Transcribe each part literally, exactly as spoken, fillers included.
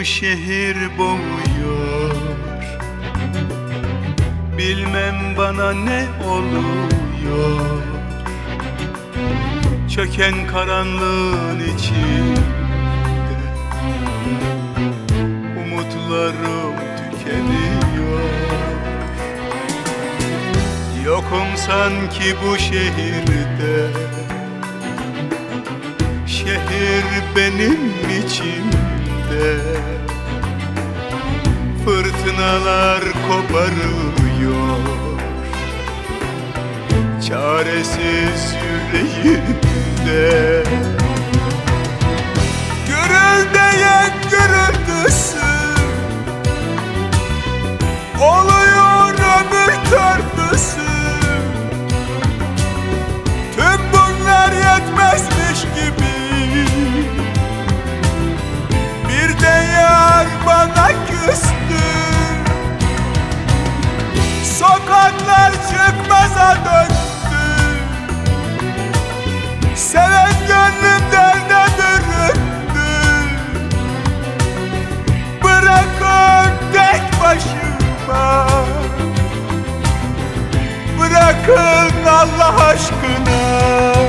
bu şehir boğuyor. Bilmem bana ne oluyor. Çöken karanlığın içinde umutlarım tükeniyor. Yokum sanki bu şehirde. Şehir benim içimde. Fırtınalar koparıyor çaresiz yüreğimde. Gürüldeyen gürültüsü oluyor ömür törpüsü. Tüm bunlar yetmezmiş gibi bir de yar bana küstü. Sokaklar çıkmaza döndü. Seven gönlüm derde büründü. Bırakın tek başıma. Bırakın Allah aşkına.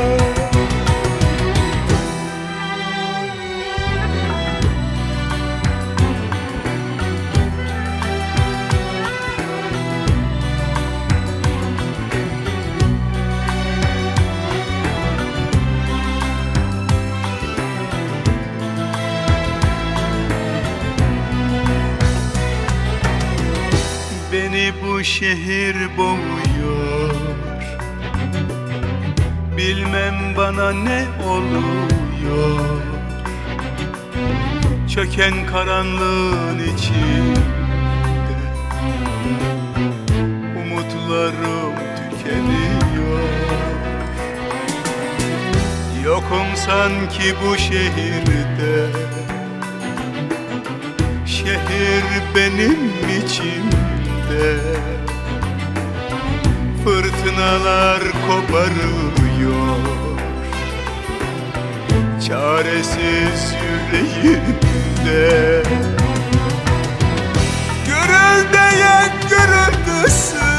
Beni bu şehir boğuyor. Bilmem bana ne oluyor. Çöken karanlığın içinde umutlarım tükeniyor. Yokum sanki bu şehirde. Şehir benim içimde. Fırtınalar koparıyor çaresiz yüreğimde. Gürüldeyen gürültüsü